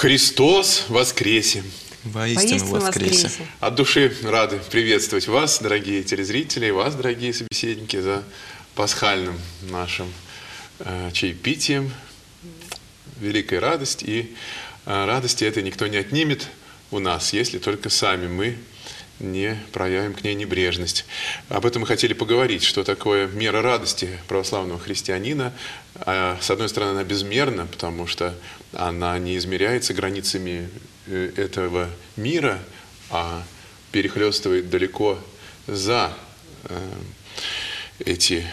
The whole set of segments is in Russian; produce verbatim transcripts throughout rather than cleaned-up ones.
Христос воскресе! Воистину, Воистину воскресе! воскресе! От души рады приветствовать вас, дорогие телезрители, и вас, дорогие собеседники, за пасхальным нашим э, чаепитием. Великая радость, и э, радости этой никто не отнимет у нас, если только сами мы не проявим к ней небрежность. Об этом мы хотели поговорить, что такое мера радости православного христианина. С одной стороны, она безмерна, потому что она не измеряется границами этого мира, а перехлестывает далеко за эти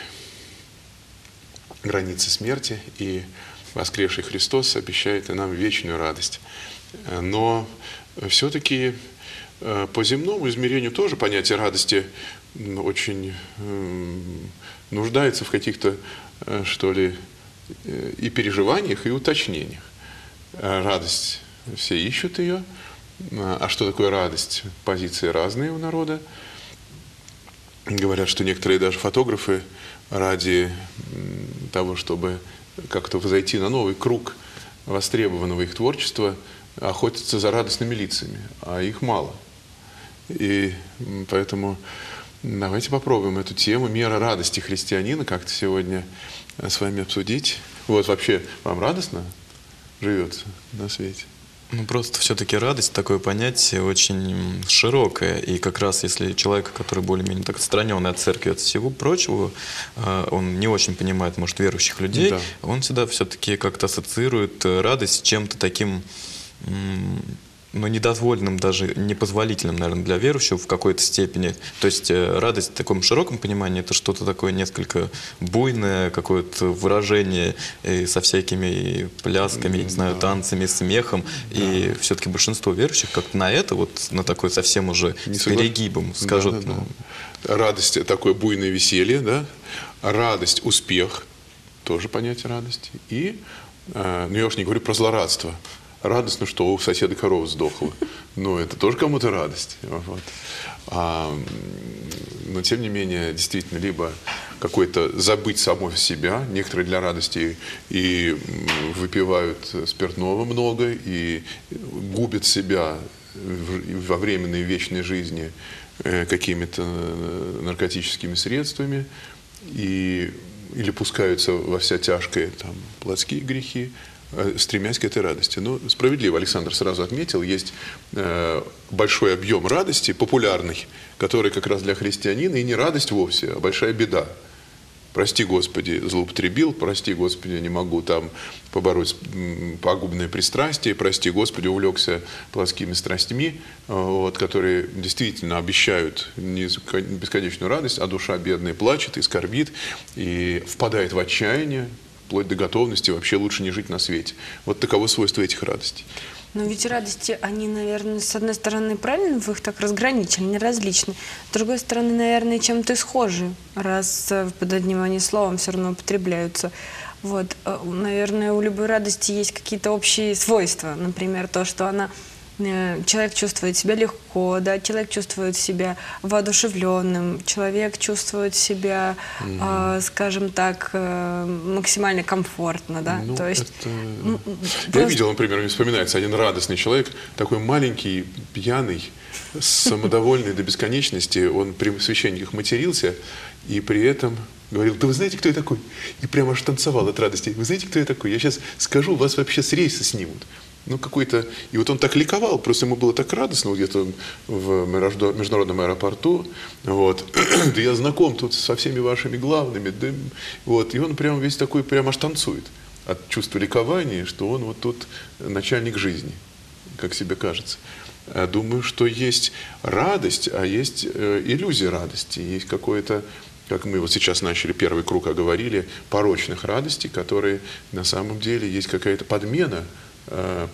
границы смерти, и воскресший Христос обещает и нам вечную радость. Но все-таки по земному измерению тоже понятие радости очень нуждается в каких-то, что ли, и переживаниях, и уточнениях. Радость, все ищут ее. А что такое радость? Позиции разные у народа. Говорят, что некоторые даже фотографы ради того, чтобы как-то взойти на новый круг востребованного их творчества, охотятся за радостными лицами, а их мало. И поэтому давайте попробуем эту тему мера радости христианина как-то сегодня с вами обсудить. Вот вообще вам радостно живется на свете? Ну, просто все-таки радость, такое понятие очень широкое. И как раз если человек, который более-менее так отстраненный от церкви, от всего прочего, он не очень понимает, может, верующих людей, да. Он всегда все-таки как-то ассоциирует радость с чем-то таким, но недозволенным, даже непозволительным, наверное, для верующего в какой-то степени. То есть радость в таком широком понимании — это что-то такое несколько буйное, какое-то выражение и со всякими плясками, да. Не знаю, танцами, смехом. Да. И все-таки большинство верующих как-то на это, вот на такой совсем уже не с перегибом скажут. Да, да, ну, да. Радость — такое буйное веселье, да? Радость — успех, тоже понятие радости. И, ну я уж не говорю про злорадство. Радостно, что у соседа корова сдохла. Ну, это тоже кому-то радость. Вот. А, но, тем не менее, действительно, либо какой-то забыть самого себя. Некоторые для радости и выпивают спиртного много, и губят себя во временной вечной жизни какими-то наркотическими средствами, и, или пускаются во вся тяжкое, там, плотские грехи, стремясь к этой радости. Но справедливо Александр сразу отметил, есть э, большой объем радости, популярный, который как раз для христианина и не радость вовсе, а большая беда. Прости, Господи, злоупотребил, прости, Господи, не могу там побороть пагубное пристрастие, прости, Господи, увлекся плотскими страстьми, вот, которые действительно обещают не бесконечную радость, а душа бедная плачет и скорбит, и впадает в отчаяние, вплоть до готовности вообще лучше не жить на свете. Вот таково свойство этих радостей. Но ведь радости, они, наверное, с одной стороны, правильно вы их так разграничили, они различны. С другой стороны, наверное, чем-то схожи, раз под одним они словом все равно употребляются. Вот, наверное, у любой радости есть какие-то общие свойства. Например, то, что она... Человек чувствует себя легко, да, человек чувствует себя воодушевленным, человек чувствует себя, mm-hmm. э, скажем так, э, максимально комфортно, да. Ну, то есть, это... ну, Я просто... видел, например, мне вспоминается один радостный человек, такой маленький, пьяный, самодовольный до бесконечности, он при священниках матерился и при этом говорил: да вы знаете, кто я такой? И прямо аж танцевал от радости. Вы знаете, кто я такой? Я сейчас скажу, вас вообще с рейса снимут. Ну, какой-то... И вот он так ликовал, просто ему было так радостно, где-то в международном аэропорту, вот, да я знаком тут со всеми вашими главными, да, вот, и он прям весь такой, прям аж танцует от чувства ликования, что он вот тут начальник жизни, как себе кажется. Думаю, что есть радость, а есть э, иллюзия радости, есть какое-то, как мы вот сейчас начали первый круг оговорили, порочных радостей, которые на самом деле есть какая-то подмена,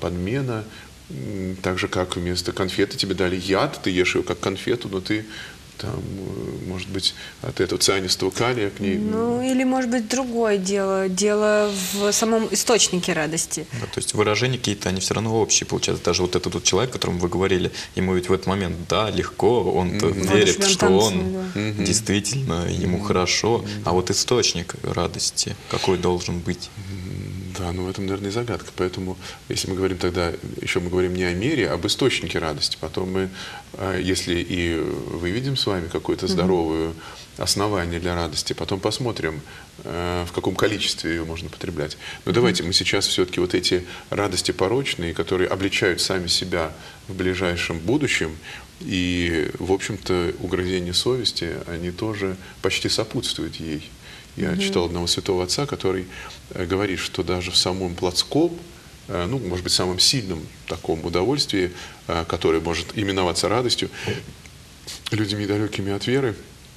подмена, так же, как вместо конфеты тебе дали яд, ты ешь ее как конфету, но ты там, э, может быть, от этого цианистого калия к ней. Ну, или, может быть, другое дело. Дело в самом источнике радости. Да, то есть выражения какие-то, они все равно общие, получается. Даже вот этот вот человек, о котором вы говорили, ему ведь в этот момент, да, легко, он Mm-hmm. верит, Он что танцует, он да. Mm-hmm. действительно, ему Mm-hmm. хорошо. А вот источник радости какой должен быть? Да, ну в этом, наверное, и загадка. Поэтому, если мы говорим тогда, еще мы говорим не о мере, а об источнике радости. Потом мы, если и выведем с вами какое-то здоровое основание для радости, потом посмотрим, в каком количестве ее можно потреблять. Но давайте мы сейчас все-таки вот эти радости порочные, которые обличают сами себя в ближайшем будущем, и, в общем-то, угрызения совести, они тоже почти сопутствуют ей. Я mm-hmm. читал одного святого отца, который э, говорит, что даже в самом плотском, э, ну, может быть, самом сильном таком удовольствии, э, которое может именоваться радостью, людьми далекими от веры,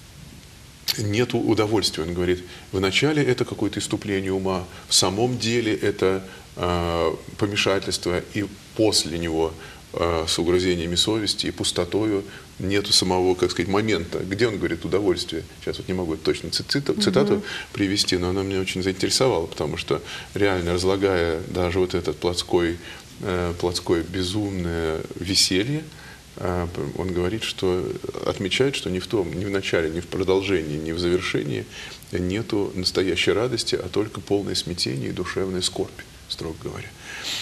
нет удовольствия. Он говорит, вначале это какое-то иступление ума, в самом деле это э, помешательство, и после него э, с угрызениями совести и пустотою нету самого, как сказать, момента. Где он говорит удовольствие? Сейчас вот не могу точно цитату, цитату mm-hmm. привести, но она меня очень заинтересовала, потому что реально разлагая даже вот этот плотской, э, плотское безумное веселье, э, он говорит, что отмечает, что ни в том, ни в начале, ни в продолжении, ни в завершении нету настоящей радости, а только полное смятение и душевная скорбь, строго говоря.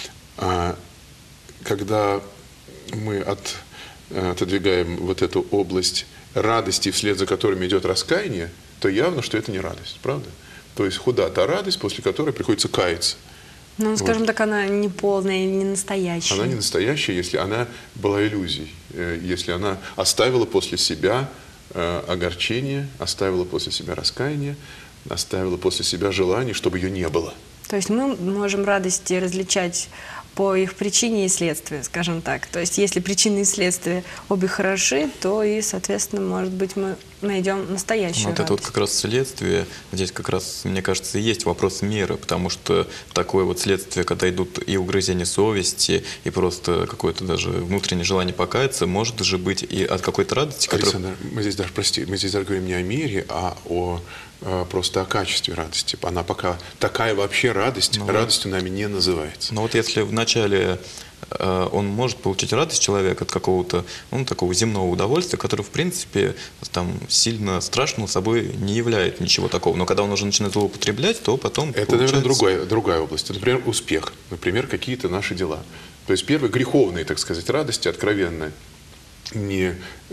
А когда мы от отодвигаем вот эту область радости, вслед за которыми идет раскаяние, то явно, что это не радость, правда? То есть худа та радость, после которой приходится каяться. Ну, скажем вот. Так, она не полная или не настоящая. Она не настоящая, если она была иллюзией, если она оставила после себя огорчение, оставила после себя раскаяние, оставила после себя желание, чтобы ее не было. То есть мы можем радости различать по их причине и следствию, скажем так. То есть если причины и следствия обе хороши, то и, соответственно, может быть, мы найдем настоящую вот радость. Это вот как раз следствие, здесь как раз, мне кажется, и есть вопрос меры, потому что такое вот следствие, когда идут и угрызения совести, и просто какое-то даже внутреннее желание покаяться, может же быть и от какой-то радости, которая... Александр, мы здесь даже, прости, мы здесь даже говорим не о мере, а о просто о качестве радости. Она пока такая вообще радость, ну, радостью нами не называется. Но вот если вначале э, он может получить радость человек от какого-то, ну, такого земного удовольствия, которое, в принципе, там сильно страшного собой не является ничего такого. Но когда он уже начинает злоупотреблять, то потом это, получается... наверное, другая, другая область. Например, успех. Например, какие-то наши дела. То есть первые греховные, так сказать, радости, откровенно не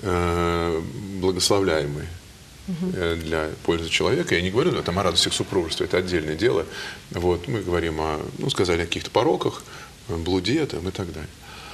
э, благословляемые для пользы человека. Я не говорю ну, там, о радостях супружества, это отдельное дело. Вот, мы говорим о, ну, сказали о каких-то пороках, блуде там, и так далее.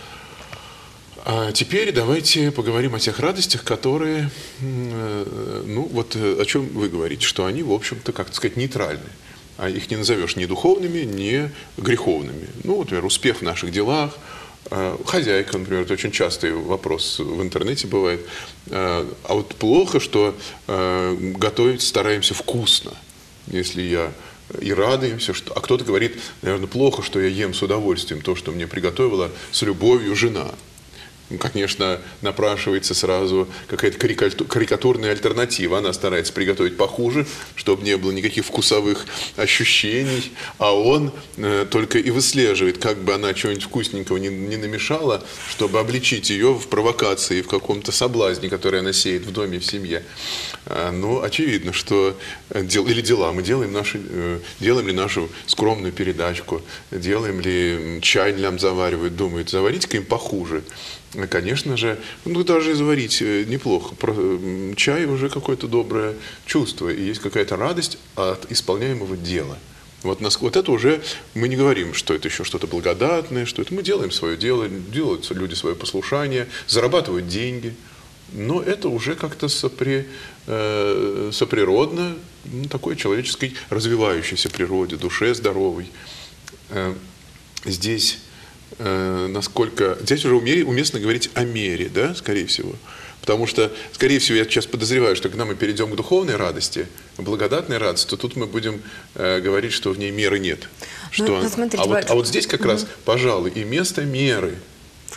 А теперь давайте поговорим о тех радостях, которые, ну, вот о чем вы говорите, что они, в общем-то, как сказать, нейтральны. А их не назовешь ни духовными, ни греховными. Ну, вот, например, успех в наших делах, хозяйка, например, это очень частый вопрос в интернете бывает. А вот плохо, что готовить стараемся вкусно. Если я и радуемся, что... А кто-то говорит, наверное, плохо, что я ем с удовольствием то, что мне приготовила с любовью жена. Конечно, напрашивается сразу какая-то карикатурная альтернатива. Она старается приготовить похуже, чтобы не было никаких вкусовых ощущений, а он э, только и выслеживает, как бы она чего-нибудь вкусненького не, не намешала, чтобы обличить ее в провокации, в каком-то соблазне, который она сеет в доме, в семье. А, ну, очевидно, что дел, или дела. Мы делаем, наши, э, делаем ли нашу скромную передачку, делаем ли чай нам заваривают, думают, заварить-ка им похуже. Конечно же, ну даже заварить неплохо. Чай уже какое-то доброе чувство, и есть какая-то радость от исполняемого дела. Вот, нас, вот это уже мы не говорим, что это еще что-то благодатное, что это мы делаем свое дело, делают люди свое послушание, зарабатывают деньги. Но это уже как-то сопри, э, соприродно, ну, такой человеческой развивающейся природе, душе здоровой. Э, здесь... насколько... Здесь уже уместно говорить о мере, да, скорее всего. Потому что, скорее всего, я сейчас подозреваю, что когда мы перейдем к духовной радости, благодатной радости, то тут мы будем э, говорить, что в ней меры нет. Что ну, она... смотрите, а, вот, а вот здесь как угу. раз, пожалуй, и место меры.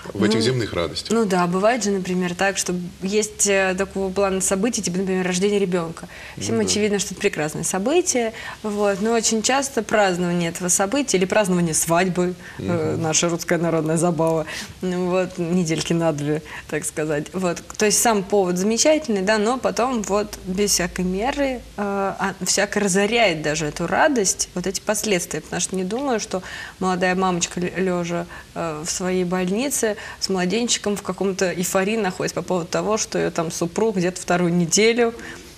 в этих земных радостях. Ну да, бывает же, например, так, что есть э, такого плана событий, типа, например, рождение ребенка. Всем Ну да. очевидно, что это прекрасное событие, вот, но очень часто празднование этого события или празднование свадьбы, э, наша русская народная забава, ну вот, недельки на две, так сказать. Вот, то есть сам повод замечательный, да, но потом вот без всякой меры, э, а, всяко разоряет даже эту радость, вот эти последствия, потому что не думаю, что молодая мамочка, лежа э, в своей больнице, с младенчиком в каком-то эйфории находится по поводу того, что ее там супруг где-то вторую неделю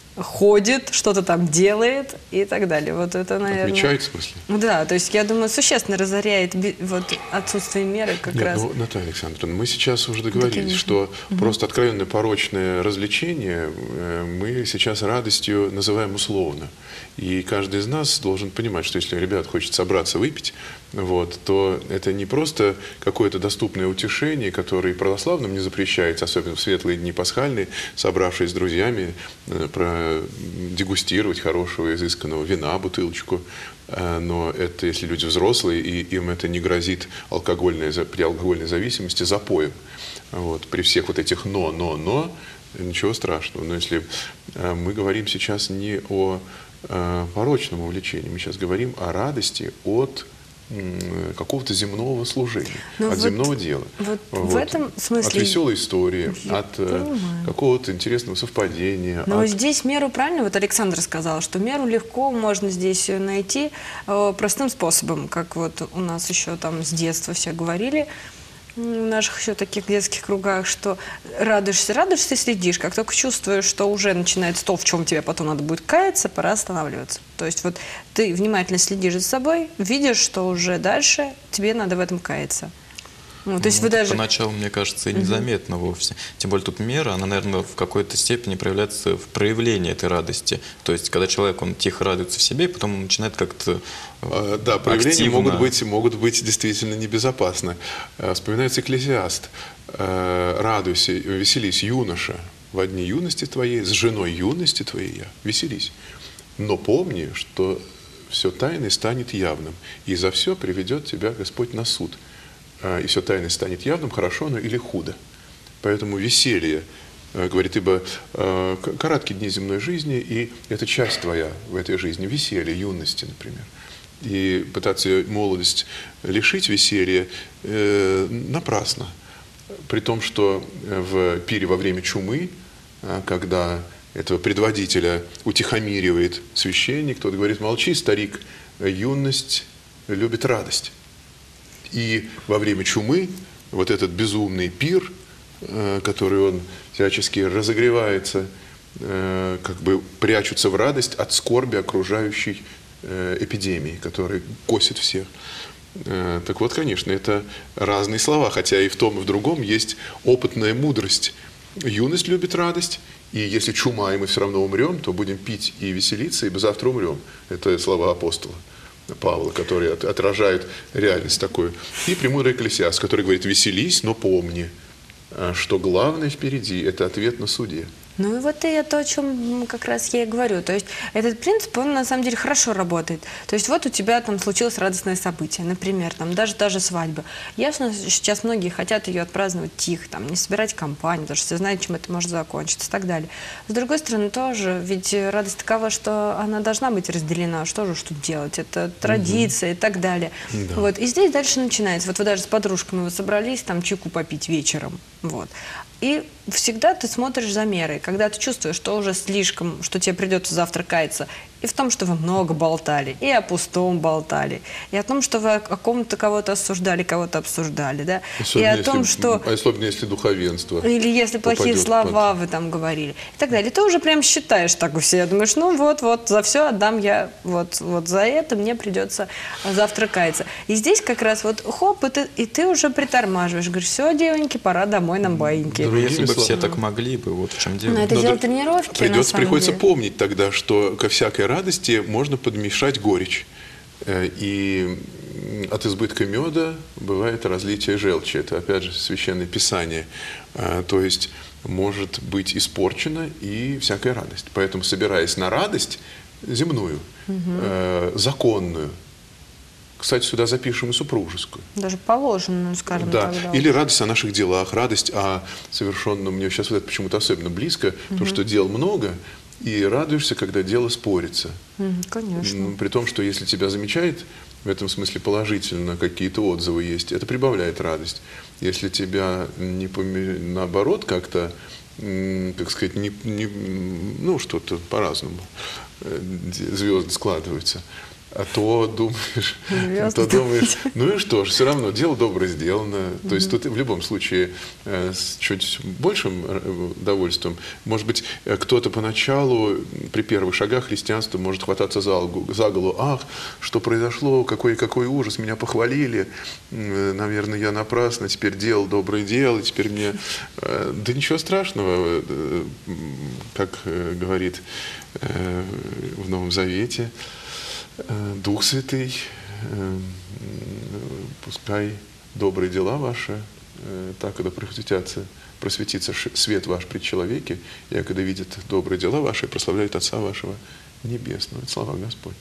ходит, что-то там делает и так далее. Вот это, наверное... Отмечает, в смысле? Да, то есть я думаю, существенно разоряет би- вот отсутствие меры как Нет, раз. ну, Наталья Александровна, мы сейчас уже договорились, конечно. что просто откровенно порочное развлечение э, мы сейчас радостью называем условно. И каждый из нас должен понимать, что если ребят хочет собраться выпить, вот, то это не просто какое-то доступное утешение, которое и православным не запрещается, особенно в светлые дни пасхальные, собравшись с друзьями, э, продегустировать хорошего изысканного вина, бутылочку. Э, но это если люди взрослые, и им это не грозит алкогольной, за- при алкогольной зависимости запоем. Вот, при всех вот этих «но», «но», «но» ничего страшного. Но если э, мы говорим сейчас не о э, порочном увлечении, мы сейчас говорим о радости от м, какого-то земного служения, Ну от вот- земного дела. вот в этом смысле- От веселой истории, Я от э, понимаю. какого-то интересного совпадения. Но от- здесь меру, правильно, вот Александр сказал, что меру легко можно здесь найти э, простым способом, как вот у нас еще там с детства все говорили, м, в наших еще таких детских кругах, что радуешься, радуешься и следишь. Как только чувствуешь, что уже начинается то, в чем тебе потом надо будет каяться, пора останавливаться. То есть вот ты внимательно следишь за собой, видишь, что уже дальше тебе надо в этом каяться. Ну, то есть Ну, вы это даже... поначалу, мне кажется, и незаметно вовсе. Тем более тут мера, она, наверное, в какой-то степени проявляется в проявлении этой радости. То есть, когда человек, он тихо радуется в себе, и потом он начинает как-то А, Да, проявления активно- могут быть, могут быть действительно небезопасны. А, Вспоминается Экклесиаст. А, «Радуйся, веселись, юноша, во дни юности твоей, с женой юности твоей я, веселись. Но помни, что все тайное станет явным, и за все приведет тебя Господь на суд. А, И все тайное станет явным, хорошо оно или худо. Поэтому веселье, э, говорит, ибо э, к- короткие дни земной жизни, и это часть твоя в этой жизни, веселье, юности, например. И пытаться молодость лишить веселья э, напрасно. При том, что в пире во время чумы, э, когда этого предводителя утихомиривает священник, тот говорит: молчи, старик, юность любит радость. И во время чумы вот этот безумный пир, э, который он всячески разогревается, э, как бы прячутся в радость от скорби окружающей э, эпидемии, которая косит всех. Э, Так вот, конечно, это разные слова, хотя и в том, и в другом есть опытная мудрость. Юность любит радость, и если чума, и мы все равно умрем, то будем пить и веселиться, ибо завтра умрем. Это слова апостола Павла, которые от- отражают реальность такую. И премудрый Экклесиаст, который говорит: веселись, но помни, а, что главное впереди – это ответ на суде. Ну и вот и то, о чем как раз я и говорю. То есть этот принцип, он на самом деле хорошо работает. То есть вот у тебя там случилось радостное событие, например, там даже, даже свадьба. Ясно, сейчас многие хотят ее отпраздновать тихо, там, не собирать компанию, потому что все знают, чем это может закончиться и так далее. С другой стороны, тоже, ведь радость такова, что она должна быть разделена. Что же что делать? Это традиция и так далее. Да. Вот. И здесь дальше начинается. Вот вы даже с подружками вы собрались там чайку попить вечером. Вот. И всегда ты смотришь за мерой, когда ты чувствуешь, что уже слишком, что тебе придется завтра каяться, и в том, что вы много болтали, и о пустом болтали, и о том, что вы о ком-то кого-то осуждали, кого-то обсуждали, да, и Особенно о том, если- что... Особенно если духовенство. Или если плохие попадет слова вы там говорили и так далее. Ты уже прям считаешь так у себя, думаешь, ну вот, вот, за все отдам я, вот, вот за это мне придется завтра каяться. И здесь как раз вот хоп, и ты, и ты уже притормаживаешь, говоришь: все, девоньки, пора домой нам баиньки. Ну, если бы словами. все так могли бы, вот в чем дело. Но это Но дело да- тренировки, на Придется, самом приходится деле. помнить тогда, что ко всякой радости можно подмешать горечь. Э, И м, от избытка меда бывает разлитие желчи. Это, опять же, Священное Писание. А, То есть может быть испорчена и всякая радость. Поэтому, собираясь на радость земную, э, законную, Кстати, сюда запишем и супружескую. Даже положено, ну, скажем Да, так. Да. или радость о наших делах, радость о совершенном, мне сейчас вот это почему-то особенно близко, угу. то, что дел много, и радуешься, когда дело спорится. Мгм, конечно. Ну, при том, что если тебя замечает, в этом смысле положительно какие-то отзывы есть, это прибавляет радость. Если тебя не поме- наоборот как-то, м, как сказать, не, не, ну что-то по-разному, э, звезды складываются, а то думаешь, Звезды, то думаешь, ну и что ж, все равно дело доброе сделано. Mm-hmm. То есть тут в любом случае э, с чуть большим э, удовольствием. Может быть, э, кто-то поначалу при первых шагах христианства может хвататься за, алгу, за голову. Ах, что произошло, какой, какой ужас, меня похвалили. Э, наверное, я напрасно теперь делал доброе дело, теперь мне... Э, да ничего страшного, э, как э, говорит э, в Новом Завете, Дух Святый, пускай добрые дела ваши, так, когда просветятся, просветится свет ваш пред человеке, и когда видят добрые дела ваши, прославляют Отца вашего Небесного. Это слова Господь.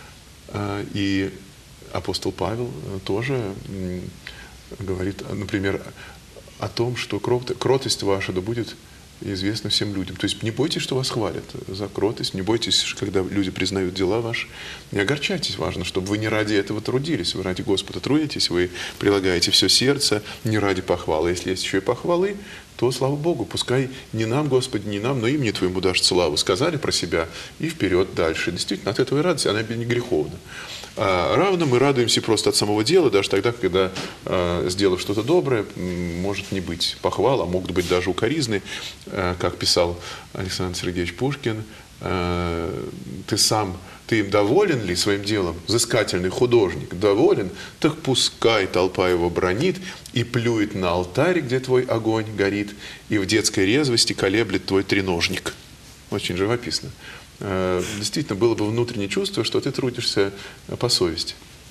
И апостол Павел тоже говорит, например, о том, что кротость ваша да будет известно всем людям. То есть не бойтесь, что вас хвалят за кротость, не бойтесь, когда люди признают дела ваши. Не огорчайтесь, важно, чтобы вы не ради этого трудились, вы ради Господа трудитесь, вы прилагаете все сердце, не ради похвалы. Если есть еще и похвалы, то, слава Богу, пускай не нам, Господи, не нам, но имени Твоему дашь славу. Сказали про себя и вперед дальше. Действительно, от этого и радость, она не греховна. А равно мы радуемся просто от самого дела, даже тогда, когда, э, сделав что-то доброе, может не быть похвал, а могут быть даже укоризны, э, как писал Александр Сергеевич Пушкин. Э, ты сам, ты им доволен ли своим делом? Взыскательный художник доволен? Так пускай толпа его бранит и плюет на алтарь, где твой огонь горит, и в детской резвости колеблет твой треножник. Очень живописно. Действительно, было бы внутреннее чувство, что ты трудишься по совести.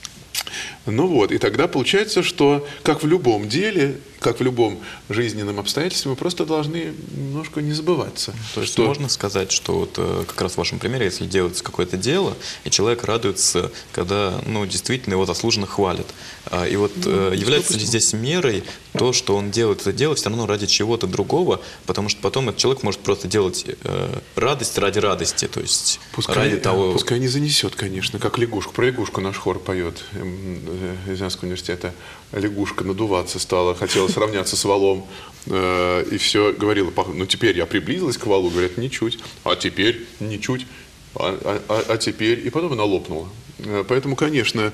Ну вот, и тогда получается, что как в любом деле, как в любом жизненном обстоятельстве, мы просто должны немножко не забываться. То есть что... можно сказать, что вот как раз в вашем примере, если делается какое-то дело, и человек радуется, когда, ну, действительно его заслуженно хвалят. И вот ну, является ли здесь мерой то, что он делает это дело все равно ради чего-то другого, потому что потом этот человек может просто делать э, радость ради радости, то есть пускай, ради того... Пускай не занесет, конечно, как лягушку. Про лягушку наш хор поет Рязанского университета. Лягушка надуваться стала, хотела сравняться с валом, э, и все говорила, ну теперь я приблизилась к валу, говорят, ничуть, а теперь ничуть, а, а, а теперь, и потом она лопнула. Поэтому, конечно,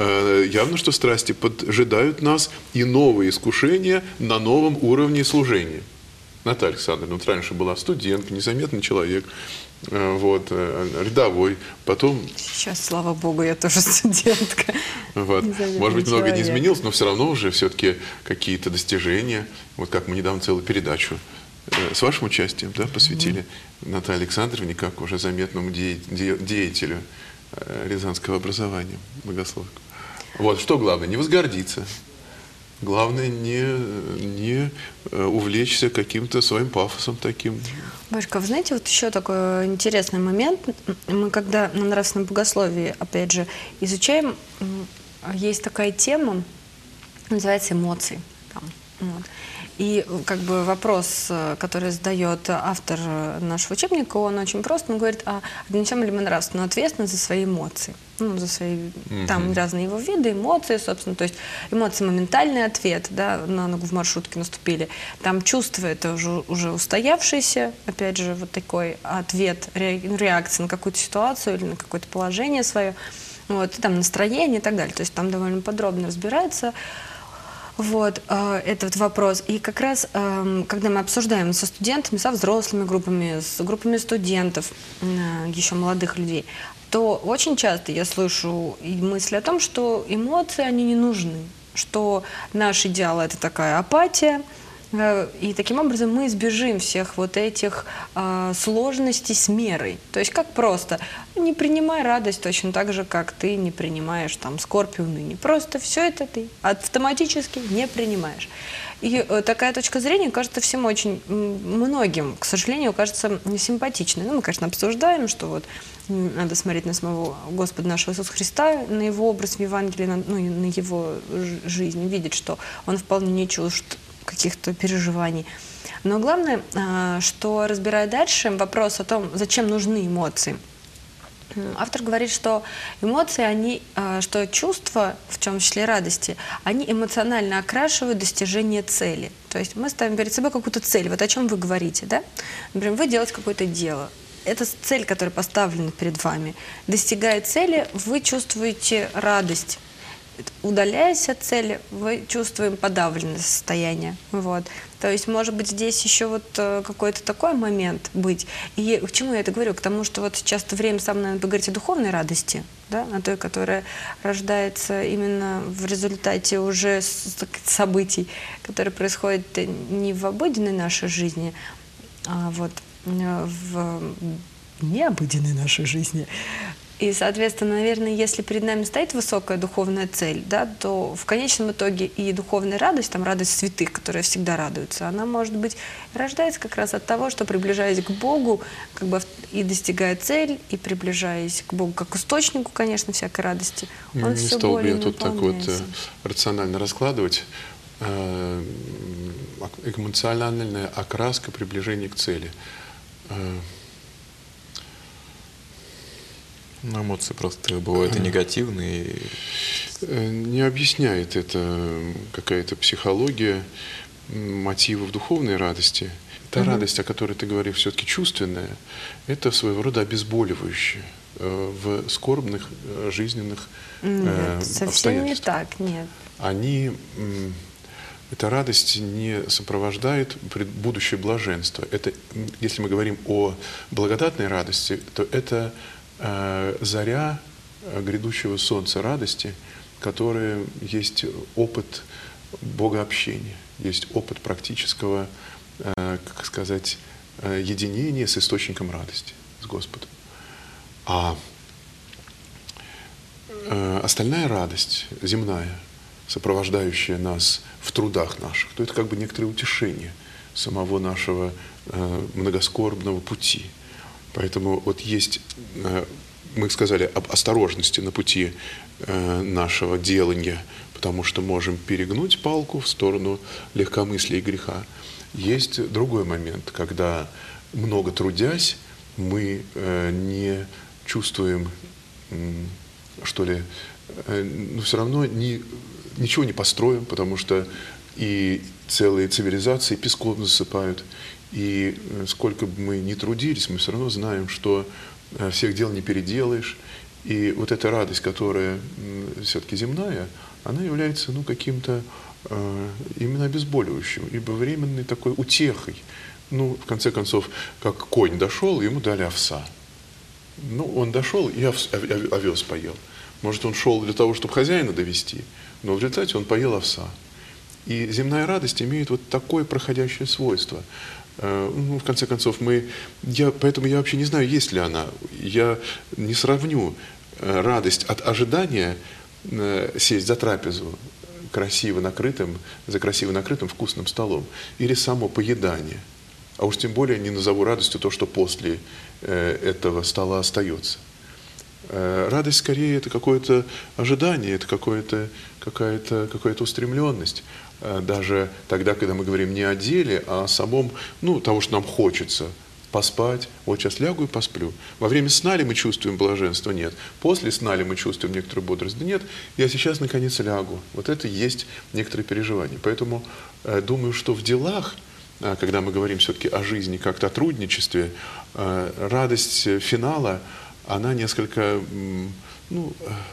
явно, что страсти поджидают нас и новые искушения на новом уровне служения. Наталья Александровна, вот раньше была студентка, незаметный человек, вот, рядовой, потом... Сейчас, слава Богу, я тоже студентка. Вот. Может быть, много не изменилось, но все равно уже все-таки какие-то достижения. Вот как мы недавно целую передачу с вашим участием, да, посвятили mm-hmm. Наталье Александровне, как уже заметному де- де- деятелю рязанского образования, богословского. Вот, что главное, не возгордиться. Главное не, не увлечься каким-то своим пафосом таким. Башка, вы знаете, вот еще такой интересный момент. Мы когда на нравственном богословии, опять же, изучаем, есть такая тема, называется эмоции. Там, вот. И как бы вопрос, который задает автор нашего учебника, он очень прост. Он говорит, а несем ли мы нравственную ответственность за свои эмоции? Ну, за свои, mm-hmm. там разные его виды, эмоции, собственно. То есть эмоции — моментальный ответ, да, на ногу в маршрутке наступили. Там чувство — это уже, уже устоявшийся, опять же, вот такой ответ, реакция на какую-то ситуацию или на какое-то положение свое. Вот, и там настроение и так далее. То есть там довольно подробно разбирается. Вот, э, этот вопрос. И как раз, э, когда мы обсуждаем со студентами, со взрослыми группами, с группами студентов, э, еще молодых людей, то очень часто я слышу мысли о том, что эмоции, они не нужны, что наш идеал — это такая апатия, Э, И таким образом мы избежим всех вот этих а, сложностей с мерой. То есть как просто, не принимай радость точно так же, как ты не принимаешь там скорбь и уныние. Просто все это ты автоматически не принимаешь. И э, такая точка зрения кажется всем очень, м, многим, к сожалению, кажется симпатичной. Ну, мы, конечно, обсуждаем, что вот м, надо смотреть на самого Господа нашего Иисуса Христа, на его образ в Евангелии, на, ну, и на его ж- жизнь, видеть, что он вполне не чужд каких-то переживаний. Но главное, а, что, разбирая дальше вопрос о том, зачем нужны эмоции, м, автор говорит, что эмоции, они, а, что чувства, в том числе радости, они эмоционально окрашивают достижение цели. То есть мы ставим перед собой какую-то цель. Вот о чем вы говорите, да? Например, вы делаете какое-то дело. Это цель, которая поставлена перед вами. Достигая цели, вы чувствуете радость. Удаляясь от цели, вы чувствуем подавленное состояние. Вот. То есть, может быть, здесь еще вот э, какой-то такой момент быть. И к чему я это говорю? К тому, что вот часто время самое, наверное, поговорить о духовной радости, да, о той, которая рождается именно в результате уже с- событий, которые происходят не в обыденной нашей жизни, а вот э, в необыденной нашей жизни. И, соответственно, наверное, если перед нами стоит высокая духовная цель, да, то в конечном итоге и духовная радость, там радость святых, которые всегда радуются, она, может быть, рождается как раз от того, что, приближаясь к Богу, как бы и достигая цель, и приближаясь к Богу как к источнику, конечно, всякой радости, он Не все стал бы более я тут так вот э, наполняется. рационально раскладывать. Э, Эмоциональная окраска приближения к цели. Э, Ну, эмоции просто бывают и негативные. и- Э, Не объясняет это какая-то психология м, мотивов духовной радости. Та радость, о которой ты говоришь, все-таки чувственная, это своего рода обезболивающее э, в скорбных э, жизненных э, Нет, совсем не обстоятельствах. так, нет. Они, м, эта радость не сопровождает пред- будущее блаженство. Это, м, если мы говорим о благодатной радости, то это э, заря э, грядущего солнца радости, которая есть опыт богообщения, есть опыт практического, э, как сказать, э, единения с источником радости, с Господом. А э, остальная радость, земная, сопровождающая нас в трудах наших, то это как бы некоторое утешение самого нашего э, многоскорбного пути. Поэтому вот есть, э, мы сказали об осторожности на пути э, нашего делания, потому что можем перегнуть палку в сторону легкомыслия и греха. Есть другой момент, когда, много трудясь, мы э, не чувствуем, м, что ли, э, но все равно не, ничего не построим, потому что и целые цивилизации песком засыпают. И э, сколько бы мы ни трудились, мы все равно знаем, что э, всех дел не переделаешь. И вот эта радость, которая все-таки земная, она является ну, каким-то э, именно обезболивающим, ибо временной такой утехой. Ну, в конце концов, как конь дошел, ему дали овса. Ну, он дошел и овс- ов- овес поел. Может, он шел для того, чтобы хозяина довести, но в результате он поел овса. И земная радость имеет вот такое проходящее свойство. Э, Ну, в конце концов, мы, я, поэтому я вообще не знаю, есть ли она. Я не сравню э, радость от ожидания э, сесть за трапезу красиво накрытым, за красиво накрытым вкусным столом, или само поедание. А уж тем более не назову радостью то, что после э, этого стола остается. Э, Радость скорее это какое-то ожидание, это какое-то, какая-то, какая-то устремленность. Э, Даже тогда, когда мы говорим не о деле, а о самом, ну, того, что нам хочется. Поспать. Вот сейчас лягу и посплю. Во время сна ли мы чувствуем блаженство? Нет. После сна ли мы чувствуем некоторую бодрость? Да нет. Я сейчас наконец лягу. Вот это и есть некоторые переживания. Поэтому э, думаю, что в делах, э, когда мы говорим все-таки о жизни, как-то о трудничестве, э, радость финала, она несколько м, ну,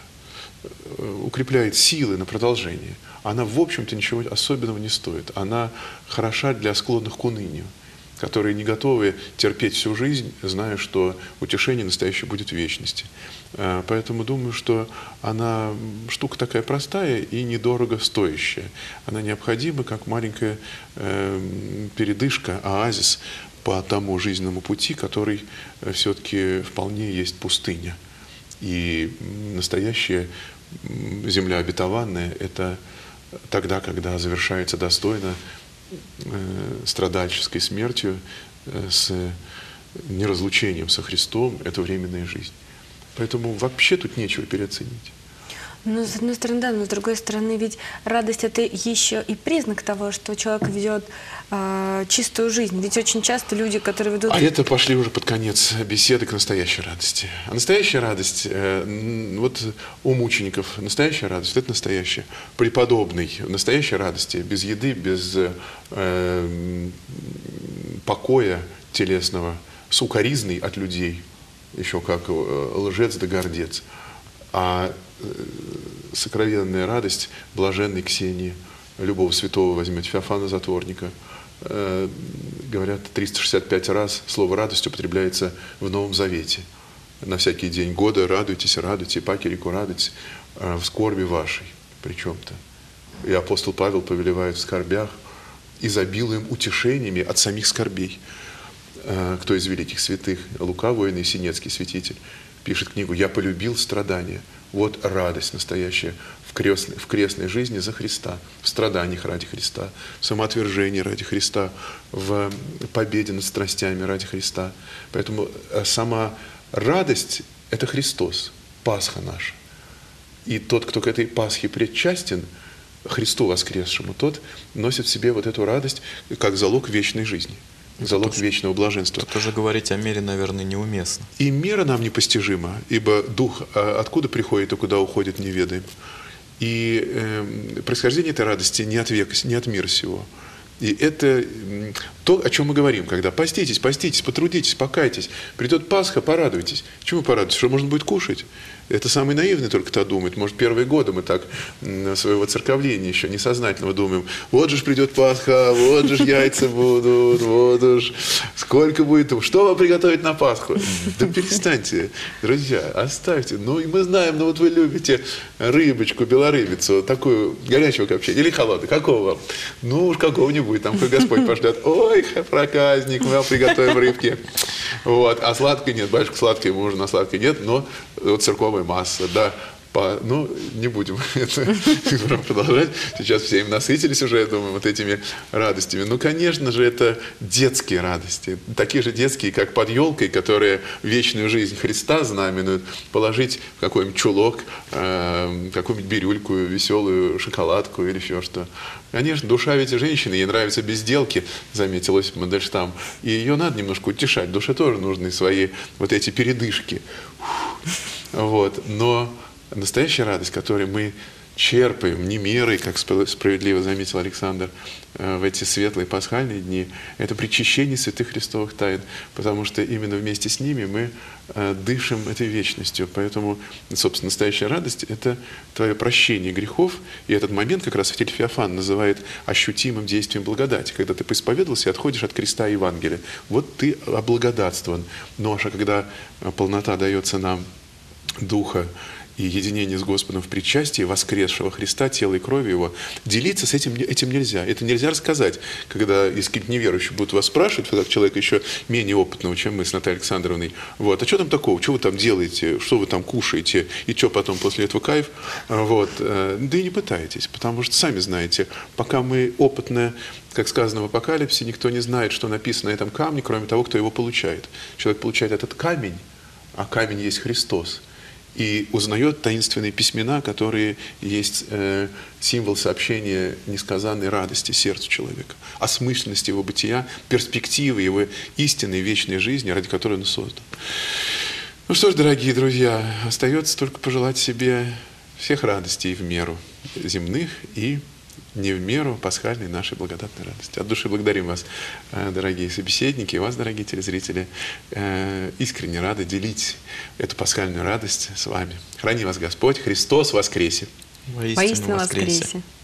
э, укрепляет силы на продолжение. Она, в общем-то, ничего особенного не стоит. Она хороша для склонных к унынию. которые не готовы терпеть всю жизнь, зная, что утешение настоящее будет в вечности. Поэтому думаю, что она штука такая простая и недорого стоящая. Она необходима, как маленькая э, передышка, оазис по тому жизненному пути, который все-таки вполне есть пустыня. И настоящая земля обетованная – это тогда, когда завершается достойно э, страдальческой смертью, э, с неразлучением со Христом, это временная жизнь. Поэтому вообще тут нечего переоценить. Ну, с одной стороны, да, но с другой стороны, ведь радость – это еще и признак того, что человек ведет э, чистую жизнь. Ведь очень часто люди, которые ведут… А это пошли уже под конец беседы к настоящей радости. А настоящая радость, э, вот у мучеников настоящая радость – это настоящая. Преподобный в настоящей радости, без еды, без э, покоя телесного, сукоризный от людей, еще как лжец да гордец. А сокровенная радость блаженной Ксении, любого святого возьмете, Феофана Затворника. Э, говорят, триста шестьдесят пять раз слово «радость» употребляется в Новом Завете. На всякий день года радуйтесь, радуйте, пакерику радуйтесь э, в скорби вашей причем-то. И апостол Павел повелевает в скорбях изобилуем утешениями от самих скорбей. Э, кто из великих святых? Лука, воин и Синецкий святитель, пишет книгу «Я полюбил страдания». Вот радость настоящая в крестной, в крестной жизни за Христа, в страданиях ради Христа, в самоотвержении ради Христа, в победе над страстями ради Христа. Поэтому сама радость – это Христос, Пасха наша. И тот, кто к этой Пасхе причастен, Христу воскресшему, тот носит в себе вот эту радость как залог вечной жизни. Залог тоже, вечного блаженства. Тоже говорить о мере, наверное, неуместно. И мера нам непостижима, ибо дух откуда приходит и куда уходит, не ведаем. И э, происхождение этой радости не от века, не от мира сего. И это то, о чем мы говорим, когда поститесь, поститесь, потрудитесь, покайтесь. Придет Пасха, порадуйтесь. Чему порадуйтесь? Что можно будет кушать? Это самый наивный только так думает. Может, первые годы мы так своего церковления еще несознательного думаем. Вот же ж придет Пасха, вот же ж яйца будут, вот уж сколько будет. Что вам приготовить на Пасху? Да перестаньте, друзья, оставьте. Ну, и мы знаем, ну вот вы любите рыбочку, белорыбицу, такую горячего копчения или холодную. Какого вам? Ну уж какого-нибудь, там, как Господь пошлет. Ой, проказник, мы вам приготовим рыбки. Вот. А сладкой нет, батюшка сладкий, можно на сладкой нет, но вот церковная масса, да. По, ну, не будем это продолжать. Сейчас все им насытились уже, я думаю, вот этими радостями. Ну, конечно же, это детские радости. Такие же детские, как под елкой, которые вечную жизнь Христа знаменуют. Положить в какой-нибудь чулок, э, какую-нибудь бирюльку, веселую шоколадку или еще что. Конечно, душа ведь женщины, ей нравятся безделки, заметил Осип Мандельштам. И ее надо немножко утешать. Душе тоже нужны свои вот эти передышки. Вот. Но настоящая радость, которую мы черпаем не мерой, как справедливо заметил Александр, в эти светлые пасхальные дни, это причащение святых христовых тайн, потому что именно вместе с ними мы дышим этой вечностью. Поэтому, собственно, настоящая радость – это твое прощение грехов, и этот момент как раз святитель Феофан называет ощутимым действием благодати, когда ты поисповедовался и отходишь от креста Евангелия. Вот ты облагодатствован. Но аж когда полнота дается нам Духа и единение с Господом в причастии воскресшего Христа, тела и крови Его, делиться с этим, этим нельзя. Это нельзя рассказать, когда если какие-то неверующие будут вас спрашивать, как человека еще менее опытного, чем мы с Натальей Александровной, вот, а что там такого, что вы там делаете, что вы там кушаете, и что потом после этого кайф, вот, да и не пытайтесь, потому что сами знаете, пока мы опытные, как сказано в Апокалипсисе, никто не знает, что написано на этом камне, кроме того, кто его получает. Человек получает этот камень, а камень есть Христос. И узнает таинственные письмена, которые есть э, символ сообщения несказанной радости сердцу человека, осмысленности его бытия, перспективы его истинной вечной жизни, ради которой он создан. Ну что ж, дорогие друзья, остается только пожелать себе всех радостей в меру земных и не в меру пасхальной нашей благодатной радости. От души благодарим вас, дорогие собеседники, и вас, дорогие телезрители. Искренне рады делить эту пасхальную радость с вами. Храни вас Господь, Христос воскресе! Воистину, Воистину воскресе! воскресе!